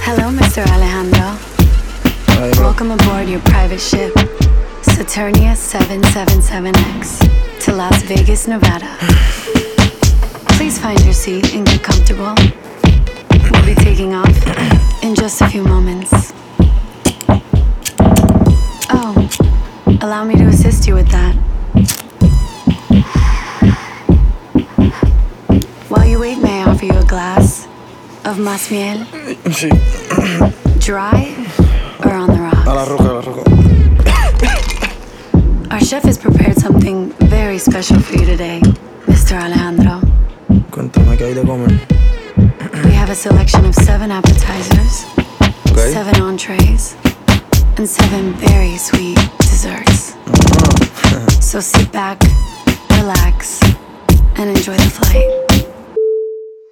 Hello, Mr. Alejandro. Welcome aboard your private ship, Saturnia 777X, to Las Vegas, Nevada. Please find your seat and get comfortable. We'll be taking off in just a few moments. Oh, allow me to assist you with that. While you wait, may I offer you a glass of más miel? Sí. Dry or on the rocks? A la roca, a la roca. Our chef has prepared something very special for you today, Mr. Alejandro. Cuéntame qué hay de comer. We have a selection of 7 appetizers, Okay. 7 entrees, and 7 very sweet desserts. So sit back, relax, and enjoy the flight.